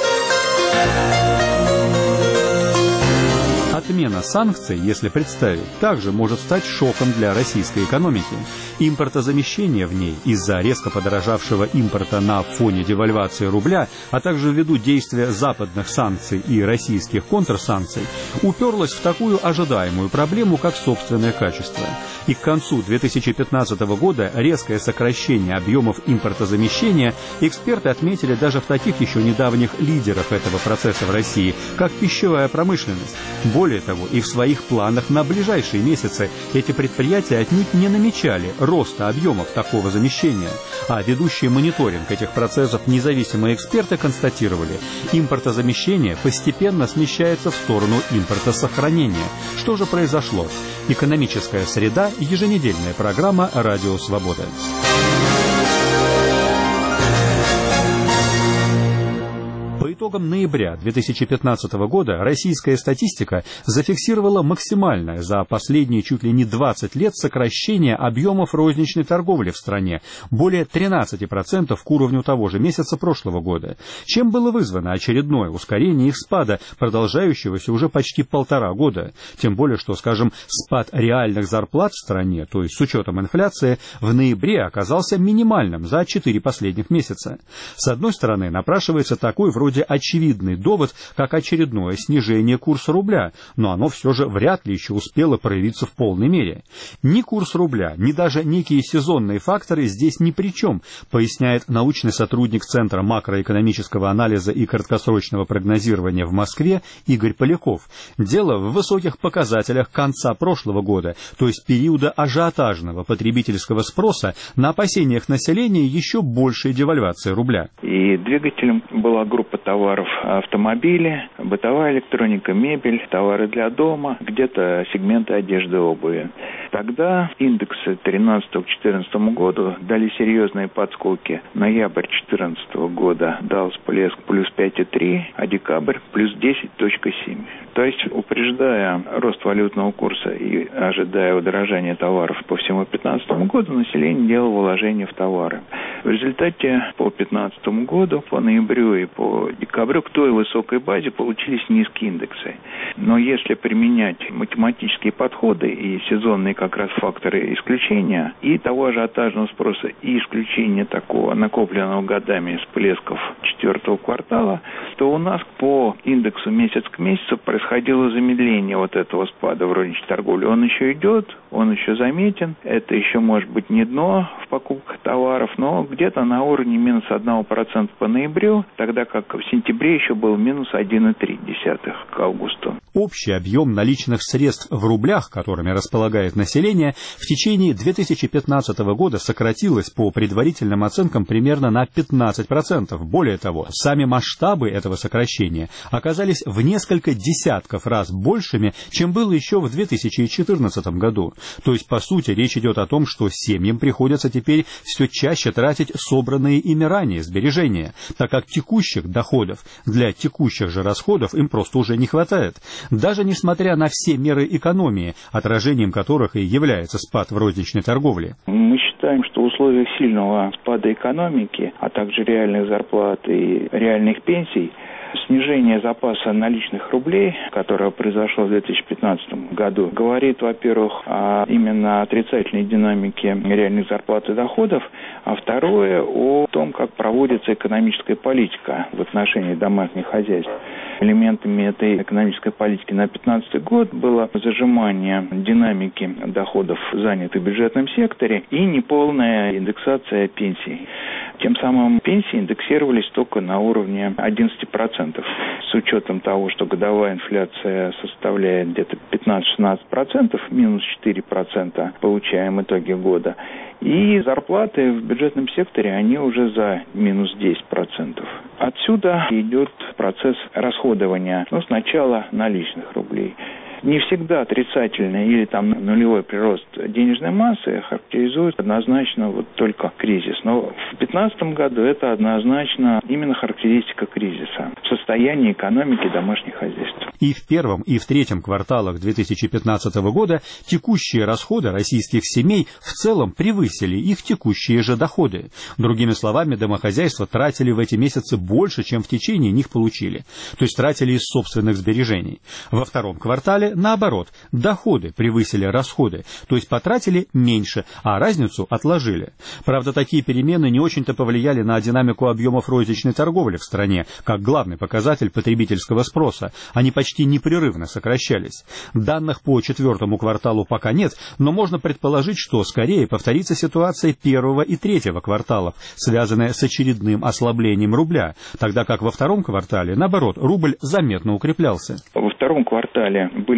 Отмена санкций, если представить, также может стать шоком для российской экономики. Импортозамещение в ней из-за резко подорожавшего импорта на фоне девальвации рубля, а также ввиду действия западных санкций и российских контрсанкций, уперлось в такую ожидаемую проблему, как собственное качество. И к концу две тысячи пятнадцатого года резкое сокращение объемов импортозамещения эксперты отметили даже в таких еще недавних лидерах этого процесса в России, как пищевая промышленность. Более Более того, и в своих планах на ближайшие месяцы эти предприятия отнюдь не намечали роста объемов такого замещения, а ведущие мониторинг этих процессов независимые эксперты констатировали, импортозамещение постепенно смещается в сторону импортосохранения. Что же произошло? Экономическая среда, еженедельная программа «Радио Свобода». По итогам ноября две тысячи пятнадцатого года российская статистика зафиксировала максимальное за последние чуть ли не двадцать лет сокращение объемов розничной торговли в стране, более тринадцать процентов к уровню того же месяца прошлого года, чем было вызвано очередное ускорение их спада, продолжающегося уже почти полтора года. Тем более, что, скажем, спад реальных зарплат в стране, то есть с учетом инфляции, в ноябре оказался минимальным за четыре последних месяца. С одной стороны, напрашивается такой вроде очевидный довод, как очередное снижение курса рубля, но оно все же вряд ли еще успело проявиться в полной мере. Ни курс рубля, ни даже некие сезонные факторы здесь ни при чем, поясняет научный сотрудник Центра макроэкономического анализа и краткосрочного прогнозирования в Москве Игорь Поляков. Дело в высоких показателях конца прошлого года, то есть периода ажиотажного потребительского спроса на опасениях населения еще большей девальвации рубля. И двигателем была группа товаров: автомобили, бытовая электроника, мебель, товары для дома, где-то сегменты одежды и обуви. Тогда индексы тринадцатого к четырнадцатому году дали серьезные подскоки. Ноябрь две тысячи четырнадцатого года дал всплеск плюс пять и три, а декабрь плюс десять и семь. То есть, упреждая рост валютного курса и ожидая удорожания товаров по всему две тысячи пятнадцатому году, население делало вложения в товары. В результате по две тысячи пятнадцатому году, по ноябрю и по декабрю к той высокой базе получились низкие индексы. Но если применять математические подходы и сезонные как раз факторы исключения, и того ажиотажного спроса, и исключения такого накопленного годами всплесков четвертого квартала, то у нас по индексу месяц к месяцу происходило замедление вот этого спада в розничной торговле. Он еще идет, он еще заметен. Это еще может быть не дно в покупках товаров, но где-то на уровне минус один процент по ноябрю, тогда как в сентябре еще был минус один и три десятых к августу. Общий объем наличных средств в рублях, которыми располагает население, в течение две тысячи пятнадцатого года сократилось по предварительным оценкам примерно на пятнадцать процентов. Более того, сами масштабы этого сокращения оказались в несколько десятков раз большими, чем было еще в две тысячи четырнадцатом году. То есть, по сути, речь идет о том, что семьям приходится теперь все чаще тратить собранные ими ранее сбережения, так как текущих доходов для текущих же расходов им просто уже не хватает. Даже несмотря на все меры экономии, отражением которых и является спад в розничной торговле. Мы считаем, что в условиях сильного спада экономики, а также реальных зарплат и реальных пенсий, снижение запаса наличных рублей, которое произошло в две тысячи пятнадцатом году, говорит, во-первых, о именно отрицательной динамике реальных зарплат и доходов, а второе, о том, как проводится экономическая политика в отношении домашних хозяйств. Элементами этой экономической политики на две тысячи пятнадцатый год было зажимание динамики доходов, занятых в бюджетном секторе, и неполная индексация пенсий. Тем самым пенсии индексировались только на уровне одиннадцать процентов. С учетом того, что годовая инфляция составляет где-то пятнадцать-шестнадцать процентов, минус четыре процента получаем в итоге года. И зарплаты в бюджетном секторе, они уже за минус десять процентов. Отсюда идет процесс расходования, ну, сначала наличных рублей. Не всегда отрицательный или там нулевой прирост денежной массы характеризует однозначно вот только кризис. Но в две тысячи пятнадцатом году это однозначно именно характеристика кризиса в состоянии экономики домашних хозяйств. И в первом, и в третьем кварталах две тысячи пятнадцатого года текущие расходы российских семей в целом превысили их текущие же доходы. Другими словами, домохозяйства тратили в эти месяцы больше, чем в течение них получили. То есть тратили из собственных сбережений. Во втором квартале наоборот, доходы превысили расходы, то есть потратили меньше, а разницу отложили. Правда, такие перемены не очень-то повлияли на динамику объемов розничной торговли в стране, как главный показатель потребительского спроса. Они почти непрерывно сокращались. Данных по четвертому кварталу пока нет, но можно предположить, что скорее повторится ситуация первого и третьего кварталов, связанная с очередным ослаблением рубля, тогда как во втором квартале, наоборот, рубль заметно укреплялся. Во втором квартале были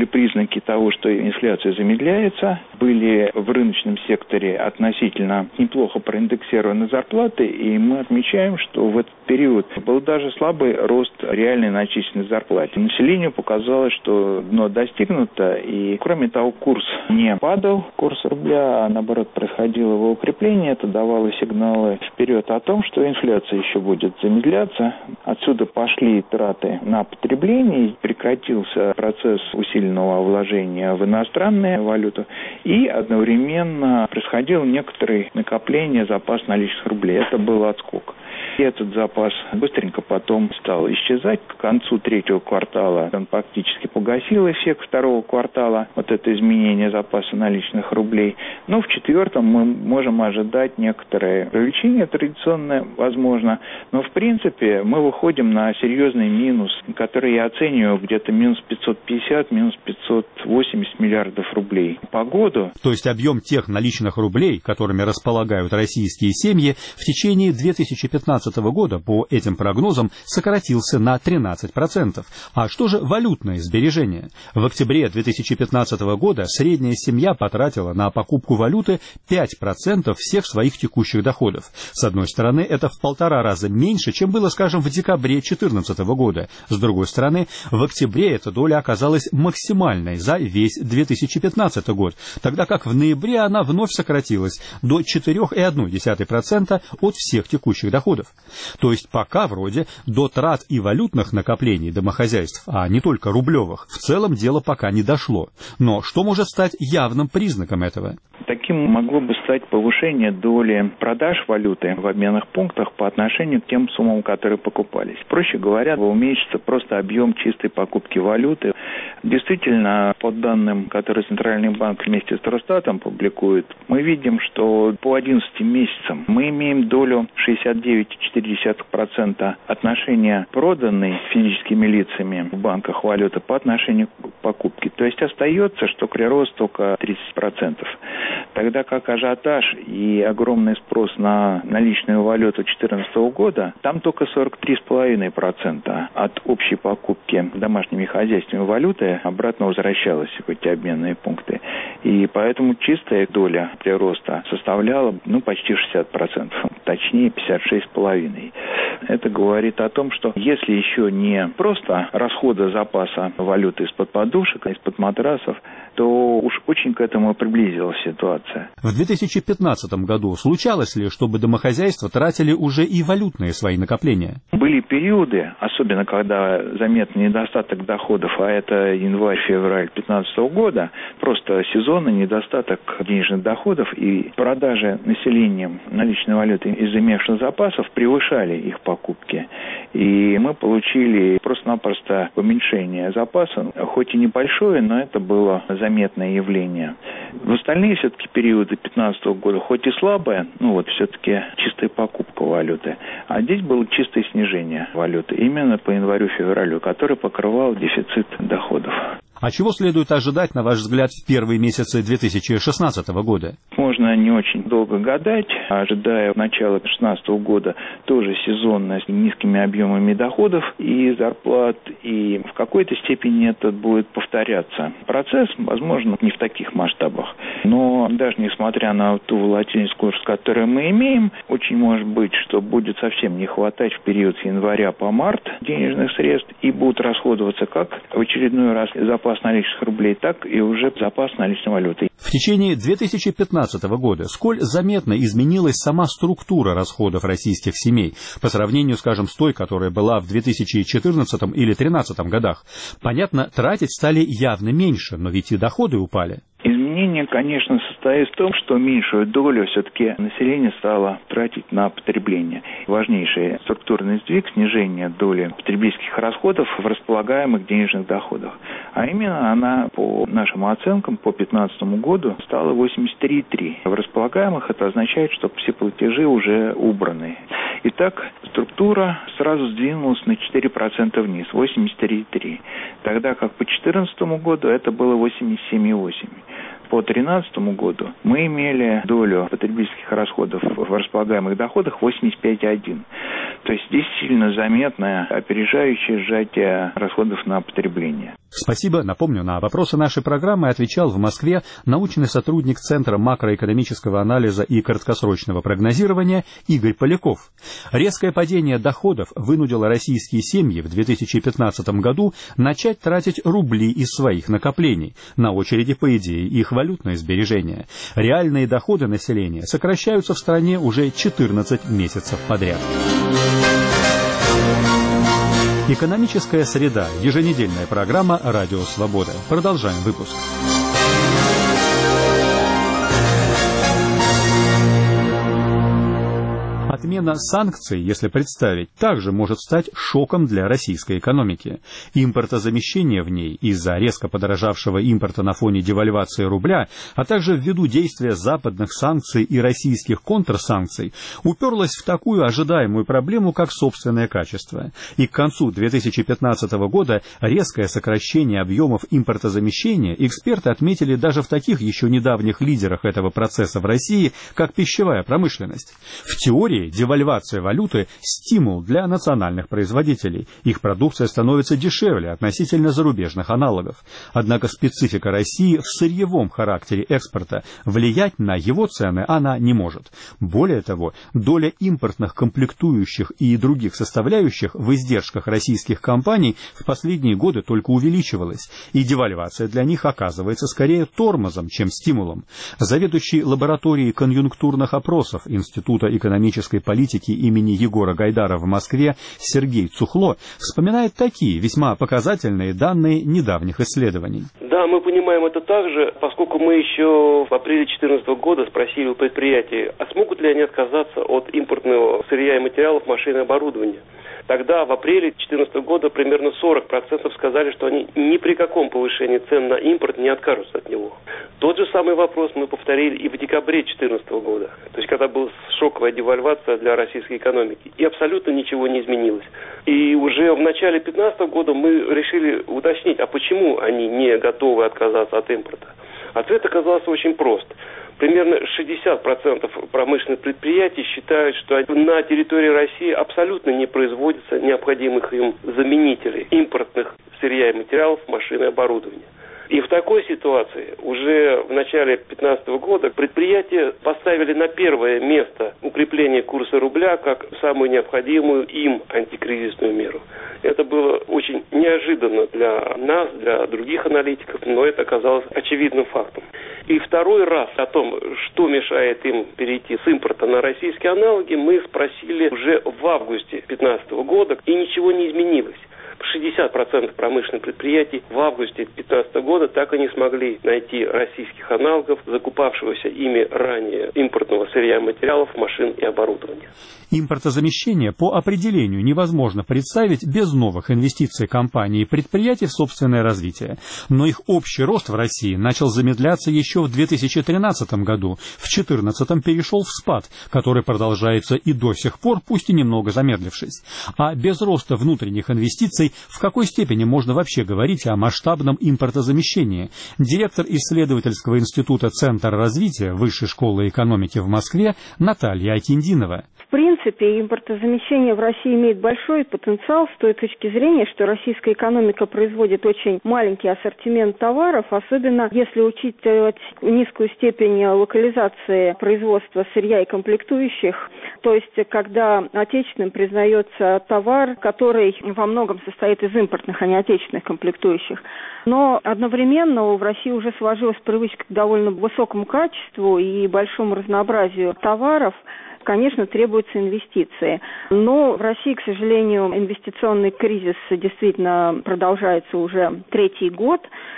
были признаки того, что инфляция замедляется, были в рыночном секторе относительно неплохо проиндексированы зарплаты, и мы отмечаем, что в этот период был даже слабый рост реальной начисленной зарплаты. Населению показалось, что дно достигнуто, и кроме того, курс не падал, курс рубля, а наоборот происходило его укрепление, это давало сигналы вперед о том, что инфляция еще будет замедляться. Отсюда пошли траты на потребление, прекратился процесс усиленного вложения в иностранную валюту, и одновременно происходило некоторое накопление запаса наличных рублей. Это был отскок. И этот запас быстренько потом стал исчезать. К концу третьего квартала он практически погасил эффект второго квартала, вот это изменение запаса наличных рублей. Но в четвертом мы можем ожидать некоторое увеличение традиционное, возможно. Но в принципе мы выходим на серьезный минус, который я оцениваю где-то минус пятьсот пятьдесят, минус пятьсот восемьдесят миллиардов рублей по году. То есть объем тех наличных рублей, которыми располагают российские семьи, в течение две тысячи пятнадцатого года по этим прогнозам сократился на тринадцать процентов. А что же валютное сбережение? В октябре две тысячи пятнадцатого года средняя семья потратила на покупку валюты пять процентов всех своих текущих доходов. С одной стороны, это в полтора раза меньше, чем было, скажем, в декабре две тысячи четырнадцатого года. С другой стороны, в октябре эта доля оказалась максимальной за весь две тысячи пятнадцатый год, тогда как в ноябре она вновь сократилась до четыре целых одна десятая процента от всех текущих доходов. То есть пока вроде до трат и валютных накоплений домохозяйств, а не только рублевых, в целом дело пока не дошло. Но что может стать явным признаком этого? Таким могло бы стать повышение доли продаж валюты в обменных пунктах по отношению к тем суммам, которые покупались. Проще говоря, уменьшится просто объем чистой покупки валюты. Действительно, по данным, которые Центральный банк вместе с Росстатом публикует, мы видим, что по одиннадцати месяцам мы имеем долю шестьдесят девять целых четыре десятых процента отношения проданной физическими лицами в банках валюты по отношению к покупке. То есть остается, что прирост только тридцать процентов. Тогда как ажиотаж и огромный спрос на наличную валюту две тысячи четырнадцатого года, там только сорок три целых пять десятых процента от общей покупки домашними хозяйствами валюты обратно возвращалась в эти обменные пункты. И поэтому чистая доля прироста составляла ну, почти шестьдесят процентов, точнее пятьдесят шесть целых пять десятых. Это говорит о том, что если еще не просто расходы запаса валюты из-под подушек, из-под матрасов, то уж очень к этому приблизилась ситуация. В две тысячи пятнадцатом году случалось ли, чтобы домохозяйства тратили уже и валютные свои накопления? Были периоды, особенно когда заметный недостаток доходов, а это январь-февраль две тысячи пятнадцатого года, просто сезонный недостаток денежных доходов и продажи населением наличной валюты из имевших запасов превышали их покупки. И мы получили просто-напросто уменьшение запаса, хоть и небольшое, но это было заметное явление. В остальные все-таки периоды две тысячи пятнадцатого года, хоть и слабое, ну вот все-таки чистая покупка валюты, а здесь было чистое снижение валюты именно по январю-февралю, который покрывал дефицит доходов. А чего следует ожидать, на ваш взгляд, в первые месяцы две тысячи шестнадцатого года? Можно не очень долго гадать, ожидая начала две тысячи шестнадцатого года тоже сезонно с низкими объемами доходов и зарплат, и в какой-то степени это будет повторяться. Процесс, возможно, не в таких масштабах, но даже несмотря на ту волатильность курса, которую мы имеем, очень может быть, что будет совсем не хватать в период с января по март денежных средств и будут расходоваться как в очередной раз запас наличных рублей, так и уже запас наличной валюты. В течение две тысячи пятнадцатого года сколь заметно изменилась сама структура расходов российских семей по сравнению, скажем, с той, которая была в две тысячи четырнадцатом или две тысячи тринадцатом годах? Понятно, тратить стали явно меньше, но ведь и доходы упали. Изменение, конечно, состоит в том, что меньшую долю все-таки население стало тратить на потребление. Важнейший структурный сдвиг, снижение доли потребительских расходов в располагаемых денежных доходах. А именно она, по нашим оценкам, по две тысячи пятнадцатому году стала восемьдесят три целых три десятых. В располагаемых это означает, что все платежи уже убраны. Итак, структура сразу сдвинулась на четыре процента вниз, восемьдесят три целых три десятых. Тогда как по две тысячи четырнадцатому году это было восемьдесят семь целых восемь десятых. По две тысячи тринадцатому году мы имели долю потребительских расходов в располагаемых доходах восемьдесят пять целых один десятых. То есть здесь сильно заметное опережающее сжатие расходов на потребление. Спасибо. Напомню, на вопросы нашей программы отвечал в Москве научный сотрудник Центра макроэкономического анализа и краткосрочного прогнозирования Игорь Поляков. Резкое падение доходов вынудило российские семьи в две тысячи пятнадцатом году начать тратить рубли из своих накоплений. На очереди, по идее, их валютные сбережения. Реальные доходы населения сокращаются в стране уже четырнадцать месяцев подряд. Экономическая среда. Еженедельная программа «Радио Свобода». Продолжаем выпуск. Отмена санкций, если представить, также может стать шоком для российской экономики. Импортозамещение в ней из-за резко подорожавшего импорта на фоне девальвации рубля, а также ввиду действия западных санкций и российских контрсанкций, уперлось в такую ожидаемую проблему, как собственное качество. И к концу две тысячи пятнадцатого года резкое сокращение объемов импортозамещения эксперты отметили даже в таких еще недавних лидерах этого процесса в России, как пищевая промышленность. В теории девальвация валюты – стимул для национальных производителей. Их продукция становится дешевле относительно зарубежных аналогов. Однако специфика России в сырьевом характере экспорта. Влиять на его цены она не может. Более того, доля импортных комплектующих и других составляющих в издержках российских компаний в последние годы только увеличивалась, и девальвация для них оказывается скорее тормозом, чем стимулом. Заведующий лабораторией конъюнктурных опросов Института экономической политики имени Егора Гайдара в Москве Сергей Цухло вспоминает такие весьма показательные данные недавних исследований. Да, мы понимаем это также, поскольку мы еще в апреле две тысячи четырнадцатого года спросили у предприятий, а смогут ли они отказаться от импортного сырья и материалов, машин и оборудования. Тогда в апреле две тысячи четырнадцатого года примерно сорок процентов сказали, что они ни при каком повышении цен на импорт не откажутся от него. Тот же самый вопрос мы повторили и в декабре две тысячи четырнадцатого года, то есть когда была шоковая девальвация для российской экономики, и абсолютно ничего не изменилось. И уже в начале две тысячи пятнадцатого года мы решили уточнить, а почему они не готовы отказаться от импорта. Ответ оказался очень прост. Примерно шестьдесят процентов промышленных предприятий считают, что на территории России абсолютно не производятся необходимых им заменителей импортных сырья и материалов, машин и оборудования. И в такой ситуации уже в начале две тысячи пятнадцатого года предприятия поставили на первое место укрепление курса рубля как самую необходимую им антикризисную меру. Это было очень неожиданно для нас, для других аналитиков, но это оказалось очевидным фактом. И второй раз о том, что мешает им перейти с импорта на российские аналоги, мы спросили уже в августе две тысячи пятнадцатого года, и ничего не изменилось. шестьдесят процентов промышленных предприятий в августе две тысячи пятнадцатого года так и не смогли найти российских аналогов, закупавшегося ими ранее импортного сырья, материалов, машин и оборудования. Импортозамещение по определению невозможно представить без новых инвестиций компаний и предприятий в собственное развитие. Но их общий рост в России начал замедляться еще в две тысячи тринадцатом году. В две тысячи четырнадцатом перешел в спад, который продолжается и до сих пор, пусть и немного замедлившись. А без роста внутренних инвестиций в какой степени можно вообще говорить о масштабном импортозамещении? Директор исследовательского института «Центр развития» Высшей школы экономики в Москве Наталья Акиндинова. В принципе, импортозамещение в России имеет большой потенциал с той точки зрения, что российская экономика производит очень маленький ассортимент товаров, особенно если учитывать низкую степень локализации производства сырья и комплектующих, то есть когда отечественным признается товар, который во многом состоит из импортных, а не отечественных комплектующих. Но одновременно в России уже сложилась привычка к довольно высокому качеству и большому разнообразию товаров. Конечно, требуются инвестиции. Но в России, к сожалению, инвестиционный кризис действительно продолжается уже третий год.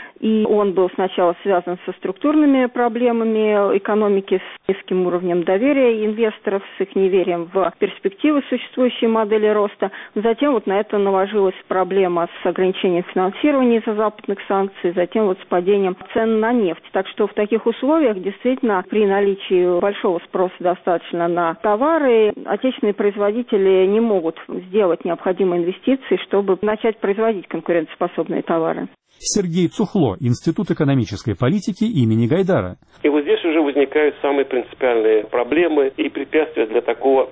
И он был сначала связан со структурными проблемами экономики, с низким уровнем доверия инвесторов, с их неверием в перспективы существующей модели роста. Затем вот на это наложилась проблема с ограничением финансирования из-за западных санкций, затем вот с падением цен на нефть. Так что в таких условиях действительно при наличии большого спроса достаточно на товары отечественные производители не могут сделать необходимые инвестиции, чтобы начать производить конкурентоспособные товары. Сергей Цухло, Институт экономической политики имени Гайдара. И вот здесь уже возникают самые принципиальные проблемы и препятствия для такого импортозамещения.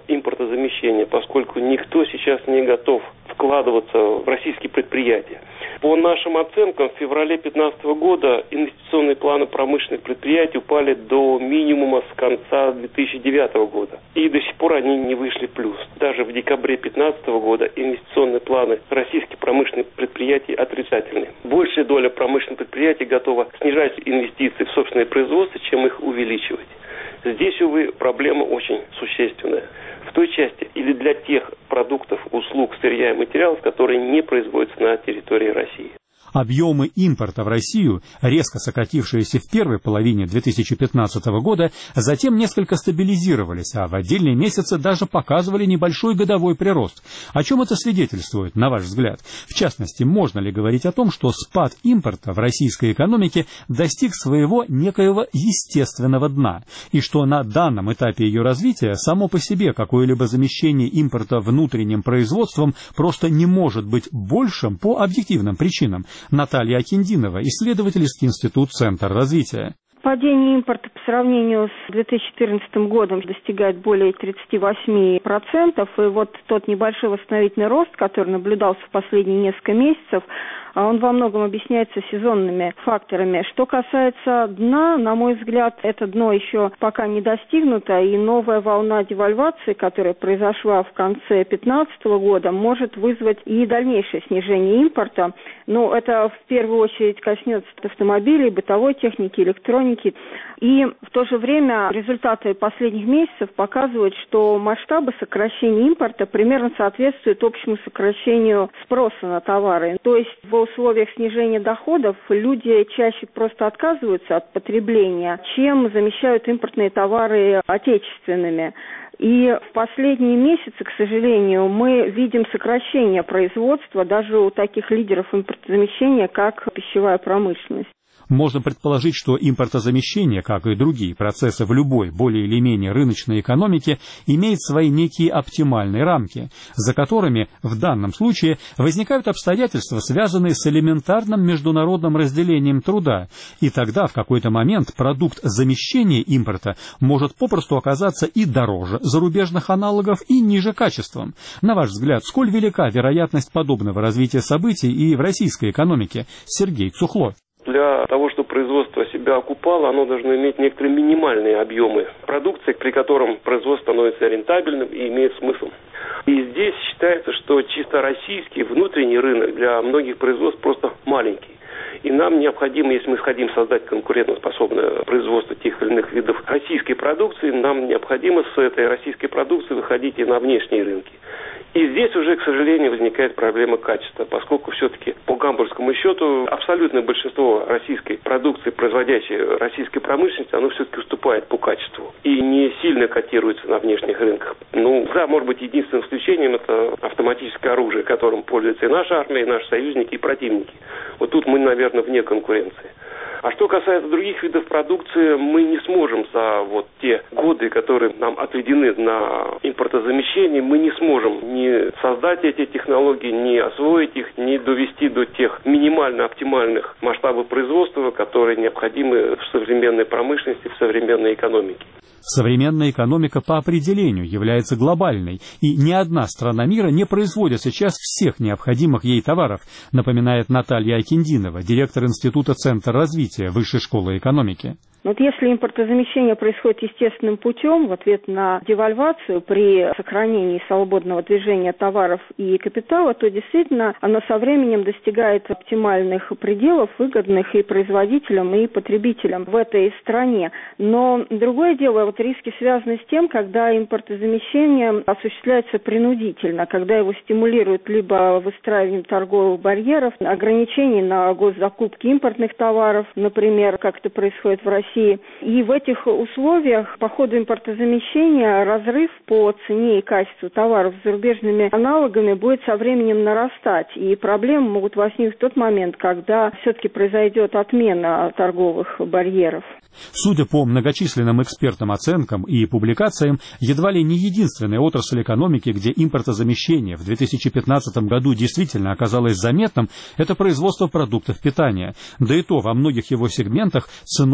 импортозамещения, поскольку никто сейчас не готов вкладываться в российские предприятия. По нашим оценкам, в феврале две тысячи пятнадцатого года инвестиционные планы промышленных предприятий упали до минимума с конца две тысячи девятого года. И до сих пор они не вышли в плюс. Даже в декабре две тысячи пятнадцатого года инвестиционные планы российских промышленных предприятий отрицательны. Большая доля промышленных предприятий готова снижать инвестиции в собственное производство, чем их увеличивать. Здесь, увы, проблема очень существенная. В той части или для тех продуктов, услуг, сырья и материалов, которые не производятся на территории России. Объемы импорта в Россию, резко сократившиеся в первой половине две тысячи пятнадцатого года, затем несколько стабилизировались, а в отдельные месяцы даже показывали небольшой годовой прирост. О чем это свидетельствует, на ваш взгляд? В частности, можно ли говорить о том, что спад импорта в российской экономике достиг своего некоего естественного дна, и что на данном этапе ее развития само по себе какое-либо замещение импорта внутренним производством просто не может быть большим по объективным причинам? Наталья Акиндинова, исследовательский институт «Центр развития». Падение импорта по сравнению с две тысячи четырнадцатым годом достигает более тридцати восьми процентов. И вот тот небольшой восстановительный рост, который наблюдался в последние несколько месяцев, он во многом объясняется сезонными факторами. Что касается дна, на мой взгляд, это дно еще пока не достигнуто, и новая волна девальвации, которая произошла в конце две тысячи пятнадцатого года, может вызвать и дальнейшее снижение импорта. Но это в первую очередь коснется автомобилей, бытовой техники, электроники. И в то же время результаты последних месяцев показывают, что масштабы сокращения импорта примерно соответствуют общему сокращению спроса на товары. То есть в условиях снижения доходов люди чаще просто отказываются от потребления, чем замещают импортные товары отечественными. И в последние месяцы, к сожалению, мы видим сокращение производства даже у таких лидеров импортозамещения, как пищевая промышленность. Можно предположить, что импортозамещение, как и другие процессы в любой более или менее рыночной экономике, имеет свои некие оптимальные рамки, за которыми в данном случае возникают обстоятельства, связанные с элементарным международным разделением труда, и тогда в какой-то момент продукт замещения импорта может попросту оказаться и дороже зарубежных аналогов, и ниже качеством. На ваш взгляд, сколь велика вероятность подобного развития событий и в российской экономике? Сергей Цухло. Для того, чтобы производство себя окупало, оно должно иметь некоторые минимальные объемы продукции, при котором производство становится рентабельным и имеет смысл. И здесь считается, что чисто российский внутренний рынок для многих производств просто маленький. И нам необходимо, если мы хотим создать конкурентоспособное производство тех или иных видов российской продукции, нам необходимо с этой российской продукции выходить и на внешние рынки. И здесь уже, к сожалению, возникает проблема качества, поскольку все-таки по гамбургскому счету абсолютное большинство российской продукции, производящей российской промышленности, оно все-таки уступает по качеству и не сильно котируется на внешних рынках. Ну, да, может быть, единственным исключением это автоматическое оружие, которым пользуется и наша армия, и наши союзники, и противники. Вот тут мы, наверное, вне конкуренции. А что касается других видов продукции, мы не сможем за вот те годы, которые нам отведены на импортозамещение, мы не сможем ни создать эти технологии, ни освоить их, ни довести до тех минимально оптимальных масштабов производства, которые необходимы в современной промышленности, в современной экономике. Современная экономика по определению является глобальной, и ни одна страна мира не производит сейчас всех необходимых ей товаров, напоминает Наталья Акиндинова, директор Института «Центр развития» Высшей школы экономики. Вот если импортозамещение происходит естественным путем в ответ на девальвацию при сохранении свободного движения товаров и капитала, то действительно оно со временем достигает оптимальных пределов, выгодных и производителям, и потребителям в этой стране. Но другое дело, вот риски связаны с тем, когда импортозамещение осуществляется принудительно, когда его стимулируют либо выстраиванием торговых барьеров, ограничений на госзакупки импортных товаров, например, как это происходит в России. И в этих условиях по ходу импортозамещения разрыв по цене и качеству товаров с зарубежными аналогами будет со временем нарастать. И проблемы могут возникнуть в тот момент, когда все-таки произойдет отмена торговых барьеров. Судя по многочисленным экспертным оценкам и публикациям, едва ли не единственная отрасль экономики, где импортозамещение в две тысячи пятнадцатом году действительно оказалось заметным, это производство продуктов питания. Да и то во многих его сегментах ценой резко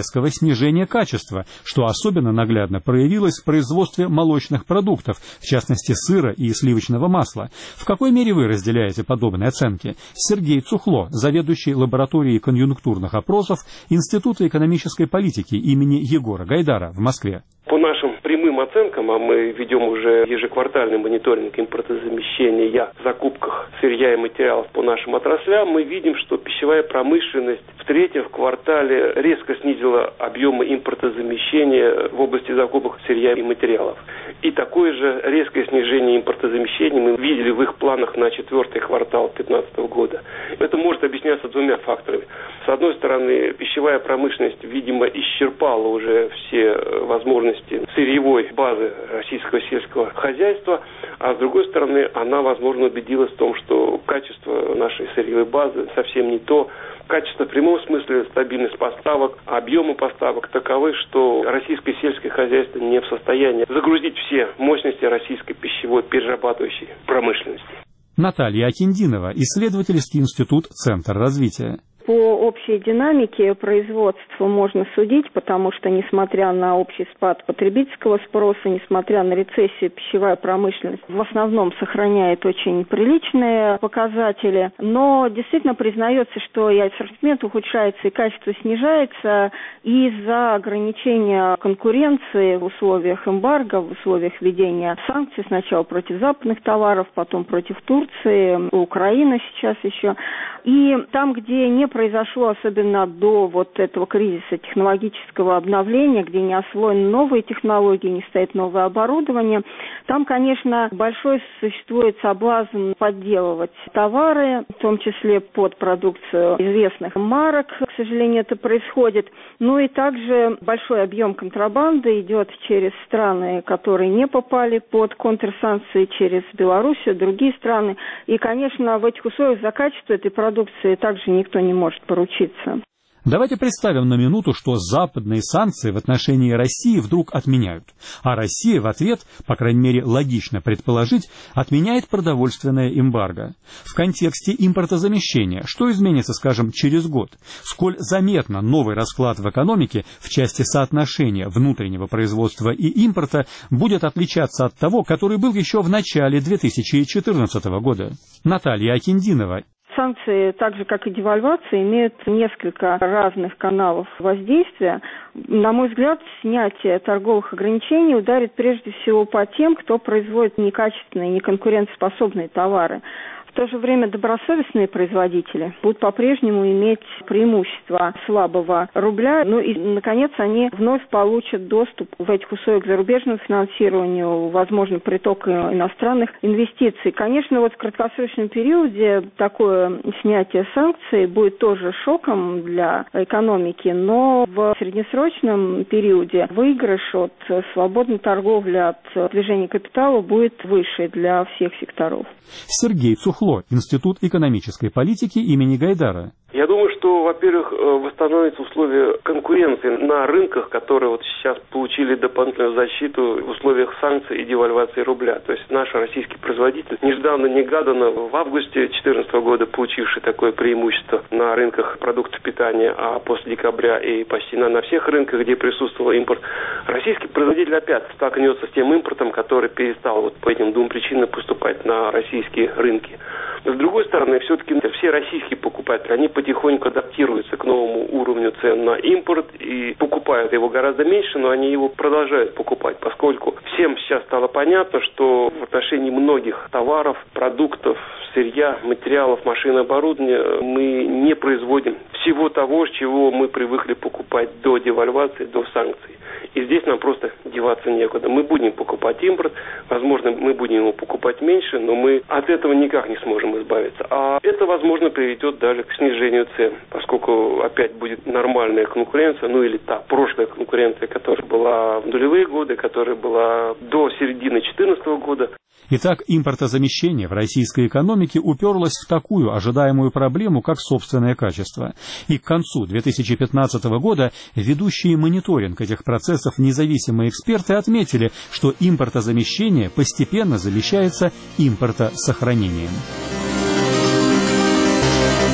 резкого снижения качества, что особенно наглядно проявилось в производстве молочных продуктов, в частности сыра и сливочного масла. В какой мере вы разделяете подобные оценки? Сергей Цухло, заведующий лабораторией конъюнктурных опросов Института экономической политики имени Егора Гайдара в Москве. По нашим прямым оценкам, а мы ведем уже ежеквартальный мониторинг импортозамещения в закупках сырья и материалов по нашим отраслям, мы видим, что пищевая промышленность в третьем квартале резко снизила объемы импортозамещения в области закупок сырья и материалов. И такое же резкое снижение импортозамещения мы видели в их планах на четвертый квартал две тысячи пятнадцатого года. Это может объясняться двумя факторами. С одной стороны, пищевая промышленность, видимо, исчерпала уже все возможности сырьевой базы российского сельского хозяйства, а с другой стороны, она, возможно, убедилась в том, что качество нашей сырьевой базы совсем не то. Качество в прямом смысле, стабильность поставок, объемы поставок таковы, что российское сельское хозяйство не в состоянии загрузить все мощности российской пищевой перерабатывающей промышленности. Наталья Акиндинова, исследовательский институт «Центр развития». По общей динамике производства можно судить, потому что, несмотря на общий спад потребительского спроса, несмотря на рецессию, пищевая промышленность в основном сохраняет очень приличные показатели, но действительно признается, что и ассортимент ухудшается, и качество снижается из-за ограничения конкуренции в условиях эмбарго, в условиях введения санкций, сначала против западных товаров, потом против Турции, Украины сейчас еще. И там, где не произошло, особенно до вот этого кризиса технологического обновления, где не освоены новые технологии, не стоит новое оборудование, там, конечно, большой существует соблазн подделывать товары, в том числе под продукцию известных марок, к сожалению, это происходит. Ну и также большой объем контрабанды идет через страны, которые не попали под контрсанкции, через Белоруссию, другие страны. И, конечно, в этих условиях за качество этой продукции также никто не может поручиться. Давайте представим на минуту, что западные санкции в отношении России вдруг отменяют, а Россия в ответ, по крайней мере логично предположить, отменяет продовольственное эмбарго. В контексте импортозамещения, что изменится, скажем, через год? Сколь заметно новый расклад в экономике в части соотношения внутреннего производства и импорта будет отличаться от того, который был еще в начале две тысячи четырнадцатого года? Наталья Акиндинова. Санкции, так же как и девальвация, имеют несколько разных каналов воздействия. На мой взгляд, снятие торговых ограничений ударит прежде всего по тем, кто производит некачественные, неконкурентоспособные товары. В то же время добросовестные производители будут по-прежнему иметь преимущество слабого рубля. Ну и, наконец, они вновь получат доступ в этих условиях к зарубежному финансированию, возможно, приток иностранных инвестиций. Конечно, вот в краткосрочном периоде такое снятие санкций будет тоже шоком для экономики, но в среднесрочном периоде выигрыш от свободной торговли, от движения капитала будет выше для всех секторов. Сергей Цухло, Институт экономической политики имени Гайдара. Я думаю, что, во-первых, восстановятся условия конкуренции на рынках, которые вот сейчас получили дополнительную защиту в условиях санкций и девальвации рубля. То есть наш российский производитель нежданно-негаданно в августе две тысячи четырнадцатого года, получивший такое преимущество на рынках продуктов питания, а после декабря и почти на, на всех рынках, где присутствовал импорт, российский производитель опять столкнется с тем импортом, который перестал вот по этим двум причинам поступать на российские рынки. С другой стороны, все-таки все российские покупатели, они потихоньку адаптируются к новому уровню цен на импорт и покупают его гораздо меньше, но они его продолжают покупать, поскольку всем сейчас стало понятно, что в отношении многих товаров, продуктов, сырья, материалов, машин и оборудования мы не производим всего того, с чего мы привыкли покупать до девальвации, до санкций. И здесь нам просто деваться некуда. Мы будем покупать импорт, возможно, мы будем его покупать меньше, но мы от этого никак не сможем избавиться. А это, возможно, приведет даже к снижению цен, поскольку опять будет нормальная конкуренция, ну или та прошлая конкуренция, которая была в нулевые годы, которая была до середины две тысячи четырнадцатого года. Итак, импортозамещение в российской экономике уперлось в такую ожидаемую проблему, как собственное качество. И к концу две тысячи пятнадцатого года ведущие мониторинг этих процессов независимые эксперты отметили, что импортозамещение постепенно замещается импортосохранением.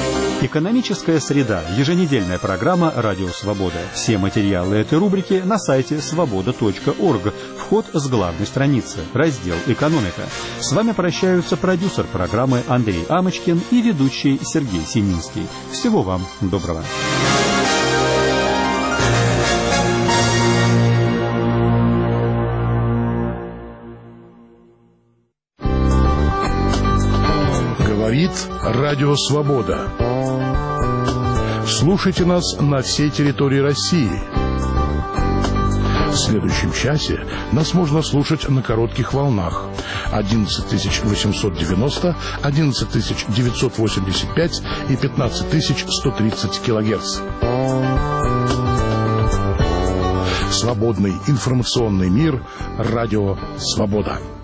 Экономическая среда. Еженедельная программа «Радио Свобода». Все материалы этой рубрики на сайте свобода точка орг. Вход с главной страницы. Раздел «Экономика». С вами прощаются продюсер программы Андрей Амочкин и ведущий Сергей Семинский. Всего вам доброго. Говорит Радио Свобода. Слушайте нас на всей территории России. В следующем часе нас можно слушать на коротких волнах одиннадцать тысяч восемьсот девяносто, одиннадцать тысяч девятьсот восемьдесят пять и пятнадцать тысяч сто тридцать килогерц. Свободный информационный мир. Радио Свобода.